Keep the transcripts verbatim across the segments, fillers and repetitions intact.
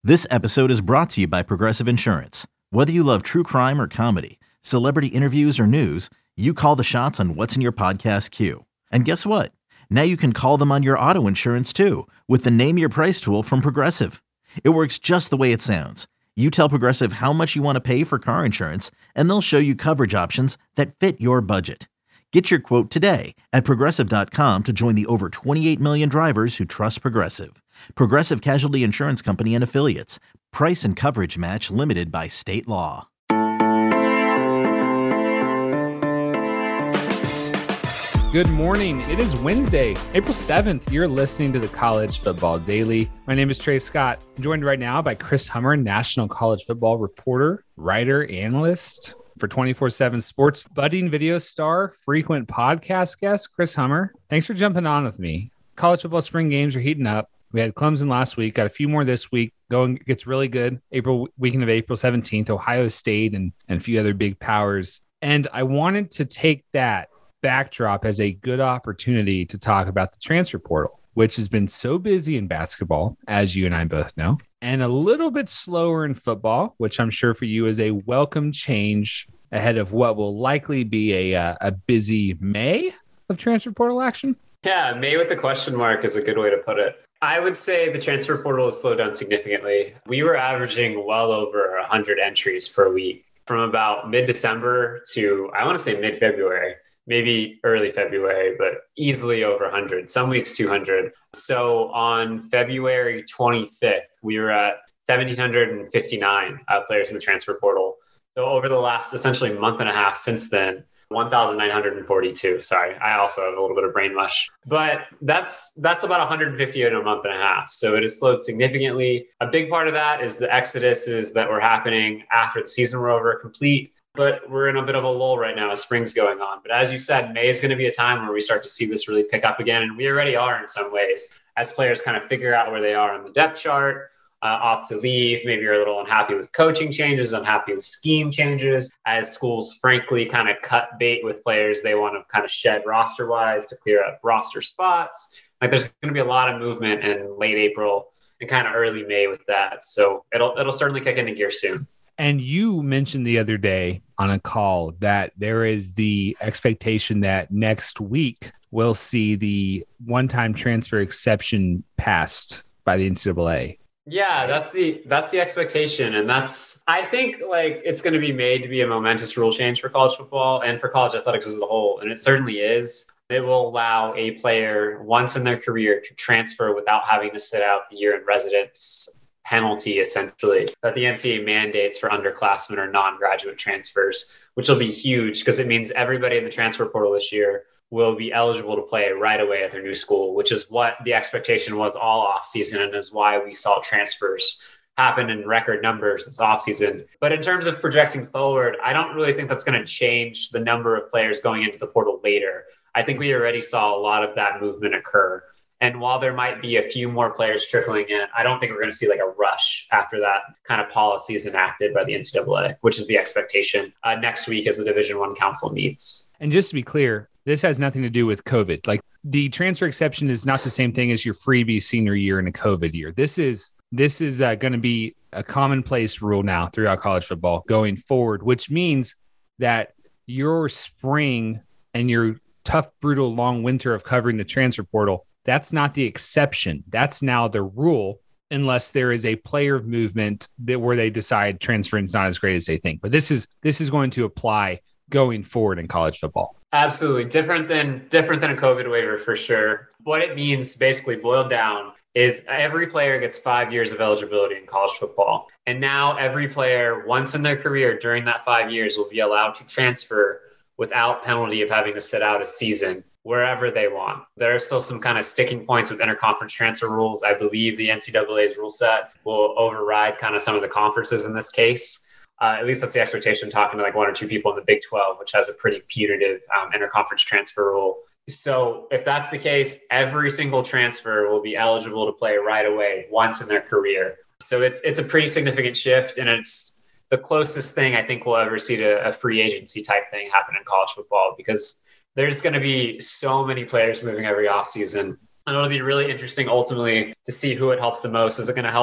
This episode is brought to you by Progressive Insurance. Whether you love true crime or comedy, celebrity interviews or news, you call the shots on what's in your podcast queue. And guess what? Now you can call them on your auto insurance too with the Name Your Price tool from Progressive. It works just the way it sounds. You tell Progressive how much you want to pay for car insurance, and they'll show you coverage options that fit your budget. Get your quote today at progressive dot com to join the over twenty-eight million drivers who trust Progressive. Progressive Casualty Insurance Company and Affiliates. Price and coverage match limited by state law. Good morning. It is Wednesday, April seventh. You're listening to the College Football Daily. My name is Trey Scott. I'm joined right now by Chris Hummer, national college football reporter, writer, analyst for twenty-four seven Sports, budding video star, frequent podcast guest, Chris Hummer. Thanks for jumping on with me. College football spring games are heating up. We had Clemson last week, got a few more this week. Going gets really good. April weekend of April seventeenth, Ohio State and, and a few other big powers. And I wanted to take that backdrop as a good opportunity to talk about the transfer portal, which has been so busy in basketball, as you and I both know, and a little bit slower in football, which I'm sure for you is a welcome change ahead of what will likely be a, a busy May of transfer portal action. Yeah, May with a question mark is a good way to put it. I would say the transfer portal has slowed down significantly. We were averaging well over one hundred entries per week from about mid-December to, I want to say mid-February. Maybe early February, but easily over one hundred, some weeks two hundred. So on February twenty-fifth, we were at one thousand seven hundred fifty-nine uh, players in the transfer portal. So over the last essentially month and a half since then, one thousand nine hundred forty-two. Sorry, I also have a little bit of brain mush. But that's that's about one hundred fifty in a month and a half. So it has slowed significantly. A big part of that is the exoduses that were happening after the season were over, complete. But we're in a bit of a lull right now as spring's going on. But as you said, May is going to be a time where we start to see this really pick up again. And we already are in some ways as players kind of figure out where they are on the depth chart, uh, opt to leave. Maybe you're a little unhappy with coaching changes, unhappy with scheme changes, as schools frankly kind of cut bait with players they want to kind of shed roster wise to clear up roster spots. Like there's going to be a lot of movement in late April and kind of early May with that. So it'll it'll certainly kick into gear soon. And you mentioned the other day on a call that there is the expectation that next week we'll see the one-time transfer exception passed by the N C double A. Yeah, that's the that's the expectation. And that's, I think, like it's going to be made to be a momentous rule change for college football and for college athletics as a whole. And it certainly is. It will allow a player once in their career to transfer without having to sit out the year in residence penalty, essentially, that the N C double A mandates for underclassmen or non-graduate transfers, which will be huge because it means everybody in the transfer portal this year will be eligible to play right away at their new school, which is what the expectation was all offseason and is why we saw transfers happen in record numbers this offseason. But in terms of projecting forward, I don't really think that's going to change the number of players going into the portal later. I think we already saw a lot of that movement occur. And while there might be a few more players trickling in, I don't think we're going to see like a rush after that kind of policy is enacted by the N C double A, which is the expectation uh, next week as the Division One Council meets. And just to be clear, this has nothing to do with COVID. Like the transfer exception is not the same thing as your freebie senior year in a COVID year. This is this is uh, going to be a commonplace rule now throughout college football going forward, which means that your spring and your tough, brutal, long winter of covering the transfer portal, that's not the exception. That's now the rule, unless there is a player movement that where they decide transferring is not as great as they think. But this is this is going to apply going forward in college football. Absolutely. Different than different than a COVID waiver for sure. What it means, basically boiled down, is every player gets five years of eligibility in college football. And now every player, once in their career during that five years, will be allowed to transfer without penalty of having to sit out a season wherever they want. There are still some kind of sticking points with interconference transfer rules. I believe the N C double A's rule set will override kind of some of the conferences in this case. Uh, at least that's the expectation, talking to like one or two people in the Big twelve, which has a pretty putative um, interconference transfer rule. So if that's the case, every single transfer will be eligible to play right away once in their career. So it's it's a pretty significant shift, and it's the closest thing I think we'll ever see to a free agency type thing happen in college football, because there's going to be so many players moving every offseason. And it'll be really interesting ultimately to see who it helps the most. Is it going to help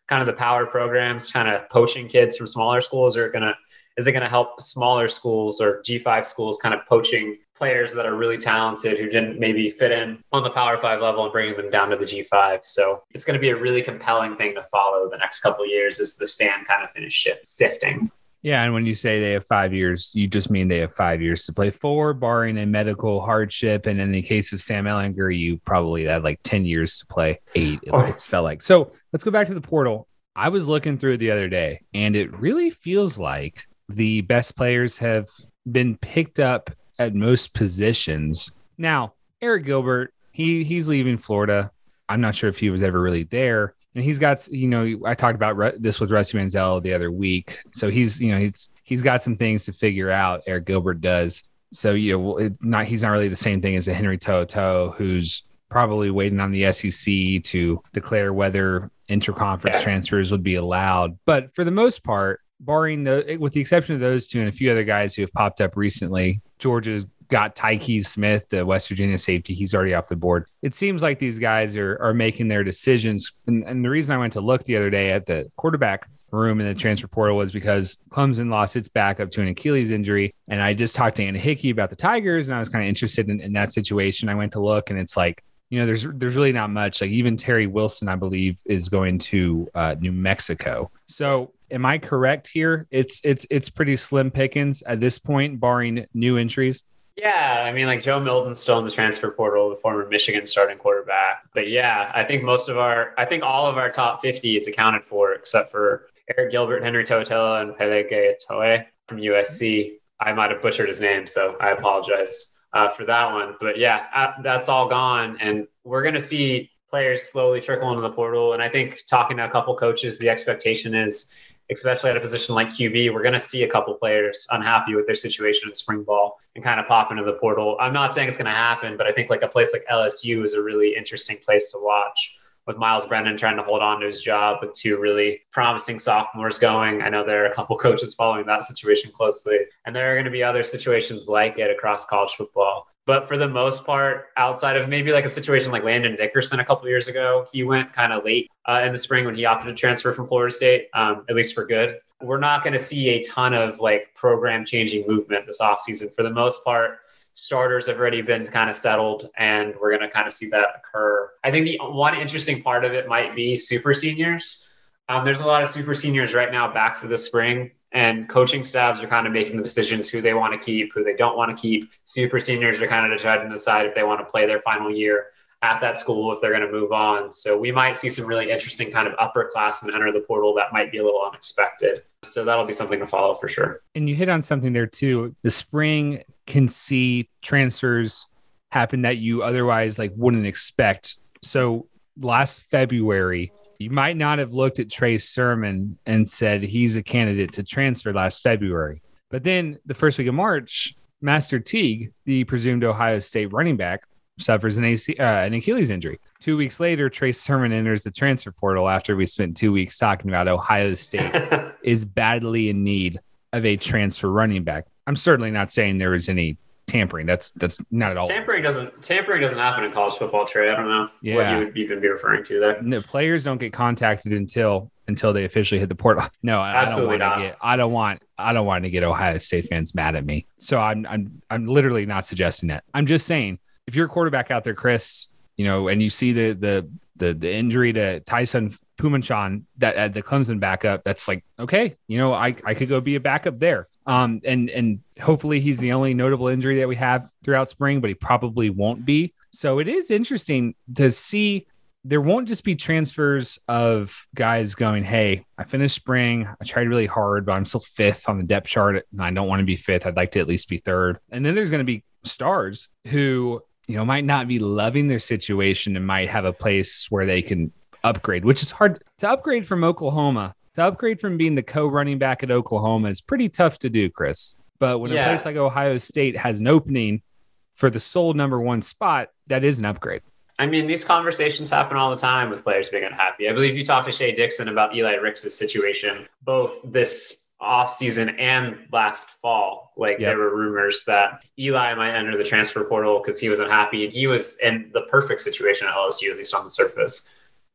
kind of the power programs kind of poaching kids from smaller schools, or going to, is it going to help smaller schools or G five schools kind of poaching players that are really talented who didn't maybe fit in on the Power Five level and bringing them down to the G five? So it's going to be a really compelling thing to follow the next couple of years as the stand kind of finish sifting. Yeah, and when you say they have five years, you just mean they have five years to play for, barring a medical hardship. And in the case of Sam Ehlinger, you probably had like ten years to play, eight, it oh. felt like. So let's go back to the portal. I was looking through it the other day, and it really feels like the best players have been picked up at most positions. Now, Eric Gilbert, he he's leaving Florida. I'm not sure if he was ever really there. And he's got, you know, I talked about Re- this with Rusty Manziel the other week. So he's, you know, he's he's got some things to figure out. Eric Gilbert does. So, you know, it not he's not really the same thing as a Henry To'oTo'o, who's probably waiting on the S E C to declare whether interconference yeah. transfers would be allowed. But for the most part, barring the, with the exception of those two and a few other guys who have popped up recently, Georgia's got Tyke Smith, the West Virginia safety. He's already off the board. It seems like these guys are are making their decisions. And, and the reason I went to look the other day at the quarterback room in the transfer portal was because Clemson lost its backup to an Achilles injury. And I just talked to Anna Hickey about the Tigers, and I was kind of interested in, in that situation. I went to look, and it's like, you know, there's there's really not much. Like even Terry Wilson, I believe, is going to uh, New Mexico. So am I correct here? It's it's it's pretty slim pickings at this point, barring new entries. Yeah, I mean, like Joe Milton's still in the transfer portal, the former Michigan starting quarterback. But yeah, I think most of our, I think all of our top fifty is accounted for, except for Eric Gilbert, Henry To'oTo'o, and Pele Gaetoe from U S C. I might have butchered his name, so I apologize uh, for that one. But yeah, uh, that's all gone. And we're going to see players slowly trickle into the portal. And I think talking to a couple coaches, the expectation is, especially at a position like Q B, we're going to see a couple players unhappy with their situation in spring ball and kind of pop into the portal. I'm not saying it's going to happen, but I think like a place like L S U is a really interesting place to watch, with Miles Brennan trying to hold on to his job with two really promising sophomores going. I know there are a couple coaches following that situation closely, and there are going to be other situations like it across college football. But for the most part, outside of maybe like a situation like Landon Dickerson a couple of years ago, he went kind of late uh, in the spring when he opted to transfer from Florida State, um, at least for good. We're not going to see a ton of like program changing movement this offseason. For the most part, starters have already been kind of settled, and we're going to kind of see that occur. I think the one interesting part of it might be super seniors. Um, there's a lot of super seniors right now back for the spring, and coaching staffs are kind of making the decisions who they want to keep, who they don't want to keep. Super seniors are kind of trying to decide if they want to play their final year at that school, if they're going to move on. So we might see some really interesting kind of upperclassmen enter the portal that might be a little unexpected. So that'll be something to follow for sure. And you hit on something there too. The spring can see transfers happen that you otherwise like wouldn't expect. So last February, you might not have looked at Trey Sermon and said he's a candidate to transfer last February. But then the first week of March, Master Teague, the presumed Ohio State running back, suffers an, A C, uh, an Achilles injury. Two weeks later, Trey Sermon enters the transfer portal after we spent two weeks talking about Ohio State is badly in need of a transfer running back. I'm certainly not saying there was any tampering. That's that's not at all. Tampering doesn't tampering doesn't happen in college football, Trey. I don't know yeah. what you would even be referring to there. No, players don't get contacted until until they officially hit the portal. No, Absolutely I don't want to get. I don't want. I don't want to get Ohio State fans mad at me. So I'm I'm I'm literally not suggesting that. I'm just saying if you're a quarterback out there, Chris, you know, and you see the the the the injury to Tyson Pumanchan that at the Clemson backup, that's like, okay, you know, I, I could go be a backup there. Um, and, and hopefully he's the only notable injury that we have throughout spring, but he probably won't be. So it is interesting to see there won't just be transfers of guys going, hey, I finished spring. I tried really hard, but I'm still fifth on the depth chart. And I don't want to be fifth. I'd like to at least be third. And then there's going to be stars who, you know, might not be loving their situation and might have a place where they can upgrade, which is hard to upgrade from Oklahoma. To upgrade from being the co-running back at Oklahoma is pretty tough to do, Chris. But when yeah. a place like Ohio State has an opening for the sole number one spot, that is an upgrade. I mean, these conversations happen all the time with players being unhappy. I believe you talked to Shea Dixon about Eli Ricks' situation, both this offseason and last fall. Like yep. there were rumors that Eli might enter the transfer portal because he was unhappy, and he was in the perfect situation at L S U, at least on the surface.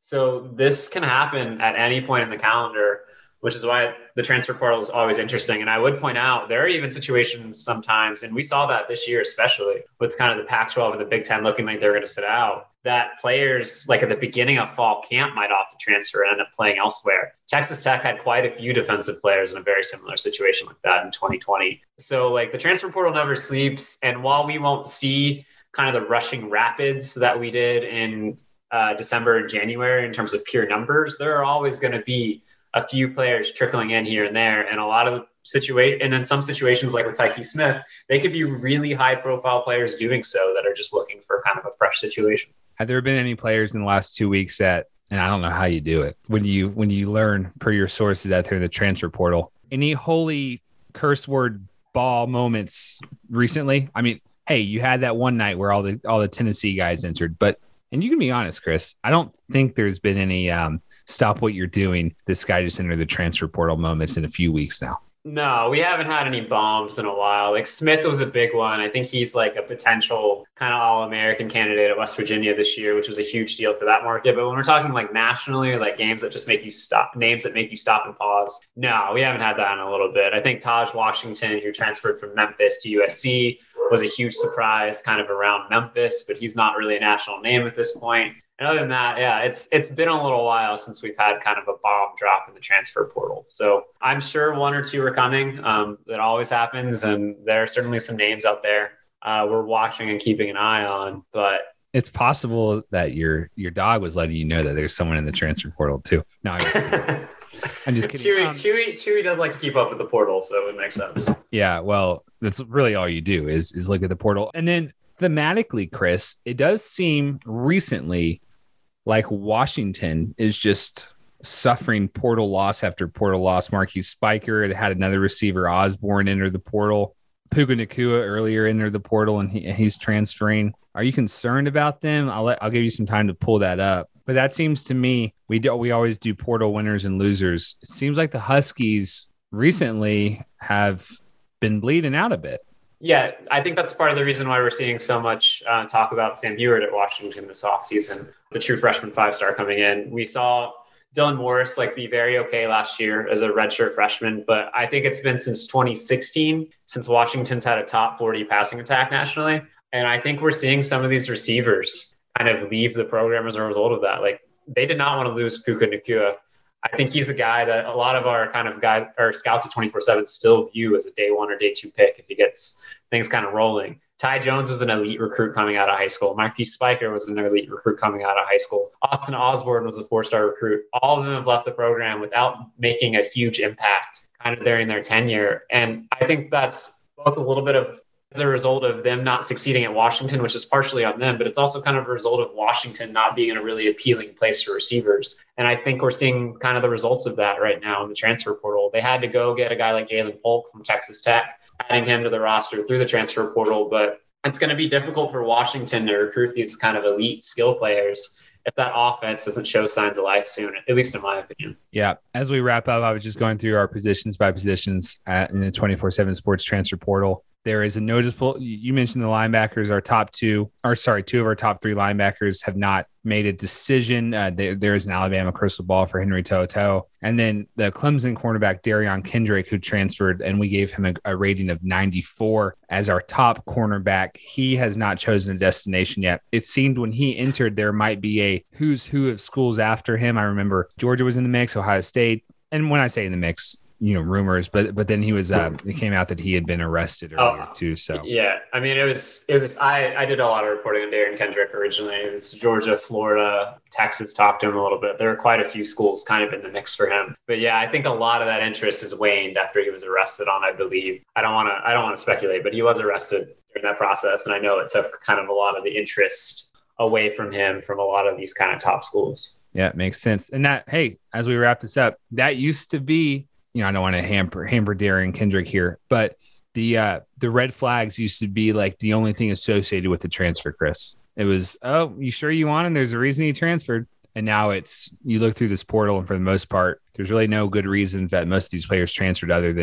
So this can happen at any point in the calendar, which is why the transfer portal is always interesting. And I would point out there are even situations sometimes, and we saw that this year, especially with kind of the Pac twelve and the Big Ten looking like they're going to sit out, that players like at the beginning of fall camp might opt to transfer and end up playing elsewhere. Texas Tech had quite a few defensive players in a very similar situation like that in twenty twenty. So like the transfer portal never sleeps. And while we won't see kind of the rushing rapids that we did in uh, December and January in terms of pure numbers, there are always going to be a few players trickling in here and there. And a lot of situation, and in some situations like with Tyke Smith, they could be really high profile players doing so that are just looking for kind of a fresh situation. Have there been any players in the last two weeks that, and I don't know how you do it, when you when you learn per your sources out there in the transfer portal, any holy curse word ball moments recently? I mean, hey, you had that one night where all the all the Tennessee guys entered, but and you can be honest, Chris, I don't think there's been any um, stop what you're doing. This guy just entered the transfer portal moments in a few weeks now. No, we haven't had any bombs in a while. Like Smith was a big one. I think he's like a potential kind of All-American candidate at West Virginia this year, which was a huge deal for that market. But when we're talking like nationally, like games that just make you stop, names that make you stop and pause, no, we haven't had that in a little bit. I think Taj Washington, who transferred from Memphis to U S C, was a huge surprise kind of around Memphis, but he's not really a national name at this point. And other than that, yeah, it's it's been a little while since we've had kind of a bomb drop in the transfer portal. So I'm sure one or two are coming. Um, that always happens. And there are certainly some names out there uh, we're watching and keeping an eye on. But it's possible that your your dog was letting you know that there's someone in the transfer portal too. No, I'm just kidding. I'm just kidding. Chewy, Um, Chewy, Chewy does like to keep up with the portal, so it makes sense. Yeah, well, that's really all you do is is look at the portal. And then thematically, Chris, it does seem recently like Washington is just suffering portal loss after portal loss. Marquise Spiker had another receiver, Osborne, enter the portal. Puka Nacua earlier entered the portal, and he, he's transferring. Are you concerned about them? I'll let, I'll give you some time to pull that up. But that seems to me, we do, we always do portal winners and losers. It seems like the Huskies recently have been bleeding out a bit. Yeah, I think that's part of the reason why we're seeing so much uh, talk about Sam Heward at Washington this offseason, the true freshman five-star coming in. We saw Dylan Morris like be very okay last year as a redshirt freshman, but I think it's been since twenty sixteen since Washington's had a top forty passing attack nationally. And I think we're seeing some of these receivers kind of leave the program as a result of that. Like they did not want to lose Puka Nacua. I think he's a guy that a lot of our kind of guys or scouts at twenty-four seven still view as a day one or day two pick if he gets things kind of rolling. Ty Jones was an elite recruit coming out of high school. Marquise Spiker was an elite recruit coming out of high school. Austin Osborne was a four-star recruit. All of them have left the program without making a huge impact kind of during their tenure. And I think that's both a little bit of as a result of them not succeeding at Washington, which is partially on them, but it's also kind of a result of Washington not being in a really appealing place for receivers. And I think we're seeing kind of the results of that right now in the transfer portal. They had to go get a guy like Jalen Polk from Texas Tech, adding him to the roster through the transfer portal, but it's going to be difficult for Washington to recruit these kind of elite skill players if that offense doesn't show signs of life soon, at least in my opinion. Yeah. As we wrap up, I was just going through our positions by positions at, in the twenty-four seven Sports transfer portal. There is a noticeable, you mentioned the linebackers, our top two, or sorry, two of our top three linebackers have not made a decision. Uh, there, there is an Alabama crystal ball for Henry To'oTo'o. And then the Clemson cornerback, Darion Kendrick, who transferred, and we gave him a, a rating of ninety-four as our top cornerback. He has not chosen a destination yet. It seemed when he entered, there might be a who's who of schools after him. I remember Georgia was in the mix, Ohio State. And when I say in the mix, you know, rumors, but but then he was uh, it came out that he had been arrested earlier oh, too. So yeah, I mean, it was it was I I did a lot of reporting on Darion Kendrick originally. It was Georgia, Florida, Texas talked to him a little bit. There were quite a few schools kind of in the mix for him. But yeah, I think a lot of that interest has waned after he was arrested on, I believe. I don't want to I don't want to speculate, but he was arrested during that process, and I know it took kind of a lot of the interest away from him from a lot of these kind of top schools. Yeah, it makes sense. And that, hey, as we wrap this up, that used to be, you know, I don't want to hamper hamper Darion Kendrick here, but the uh, the red flags used to be like the only thing associated with the transfer, Chris. It was, oh, you sure you want him? There's a reason he transferred. And now it's, you look through this portal, and for the most part, there's really no good reason that most of these players transferred other than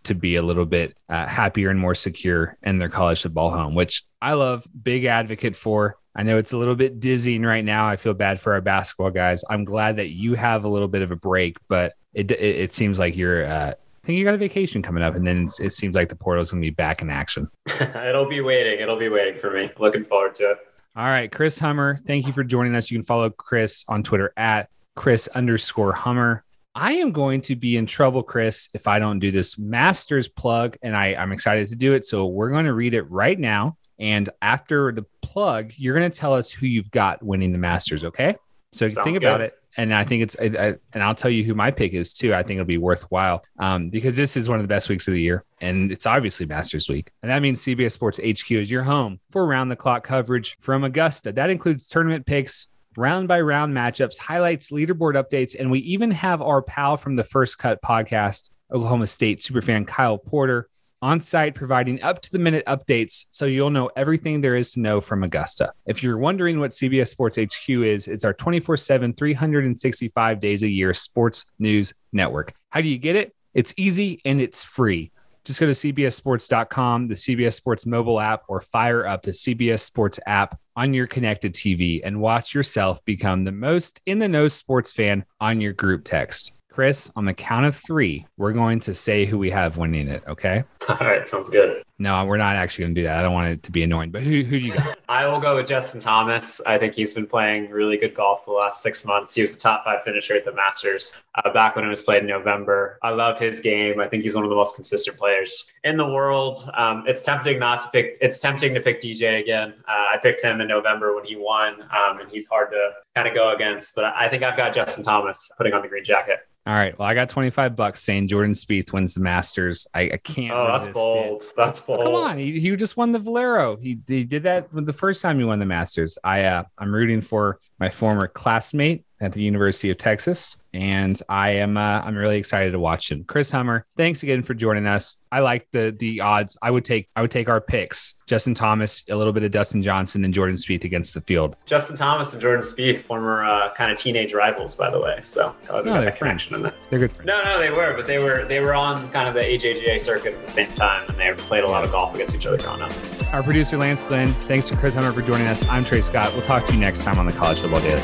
to be a little bit uh, happier and more secure in their college football home, which I love, big advocate for. I know it's a little bit dizzying right now. I feel bad for our basketball guys. I'm glad that you have a little bit of a break, but it it, it seems like you're, uh, I think you got a vacation coming up, and then it seems like the portal is going to be back in action. It'll be waiting. It'll be waiting for me. Looking forward to it. All right, Chris Hummer, thank you for joining us. You can follow Chris on Twitter at Chris underscore Hummer. I am going to be in trouble, Chris, if I don't do this Masters plug, and I, I'm excited to do it. So we're going to read it right now. And after the plug, you're going to tell us who you've got winning the Masters, okay? So Sounds think good. about it. And I think it's, I, I, and I'll tell you who my pick is too. I think it'll be worthwhile um, because this is one of the best weeks of the year, and it's obviously Masters Week. And that means C B S Sports H Q is your home for round the clock coverage from Augusta. That includes tournament picks, round by round matchups, highlights, leaderboard updates, and we even have our pal from the First Cut podcast, Oklahoma State superfan Kyle Porter, on site providing up-to-the-minute updates so you'll know everything there is to know from Augusta. If you're wondering what C B S Sports H Q is, it's our twenty-four seven, three hundred sixty-five days a year sports news network. How do you get it? It's easy and it's free. Just go to C B S sports dot com, the C B S Sports mobile app, or fire up the C B S Sports app on your connected T V and watch yourself become the most in-the-know sports fan on your group text. Chris, on the count of three, we're going to say who we have winning it, okay? All right, sounds good. No, we're not actually going to do that. I don't want it to be annoying, but who, who do you got? I will go with Justin Thomas. I think he's been playing really good golf the last six months. He was the top five finisher at the Masters uh, back when it was played in November. I love his game. I think he's one of the most consistent players in the world. Um, it's tempting not to pick. It's tempting to pick D J again. Uh, I picked him in November when he won, um, and he's hard to kind of go against. But I think I've got Justin Thomas putting on the green jacket. All right. Well, I got twenty-five bucks saying Jordan Spieth wins the Masters. I, I can't. Oh, that's bold. It. That's bold. Oh, come on. He, he just won the Valero. He, he did that the first time he won the Masters. I, uh, I'm rooting for my former classmate at the University of Texas, and I am uh, I'm really excited to watch him. Chris Hummer, thanks again for joining us. I like the the odds. I would take I would take our picks: Justin Thomas, a little bit of Dustin Johnson, and Jordan Spieth against the field. Justin Thomas and Jordan Spieth, former uh, kind of teenage rivals, by the way. So oh, no, they're friends. In there. They're good friends. No, no, they were, but they were they were on kind of the A J G A circuit at the same time, and they played a lot of golf against each other growing up. Our producer Lance Glenn, thanks to Chris Hummer for joining us. I'm Trey Scott. We'll talk to you next time on the College Football Daily.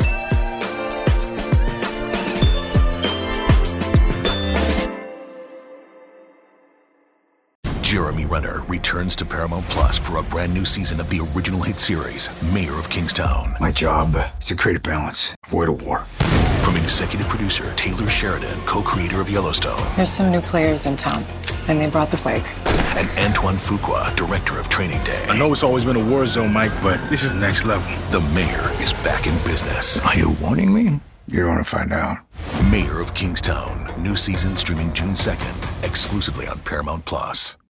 Jeremy Renner returns to Paramount Plus for a brand new season of the original hit series, Mayor of Kingstown. My job is to create a balance, avoid a war. From executive producer Taylor Sheridan, co-creator of Yellowstone. There's some new players in town, and they brought the plague. And Antoine Fuqua, director of Training Day. I know it's always been a war zone, Mike, but this is next level. The Mayor is back in business. Are you warning me? You don't want to find out. Mayor of Kingstown. New season streaming June second, exclusively on Paramount Plus.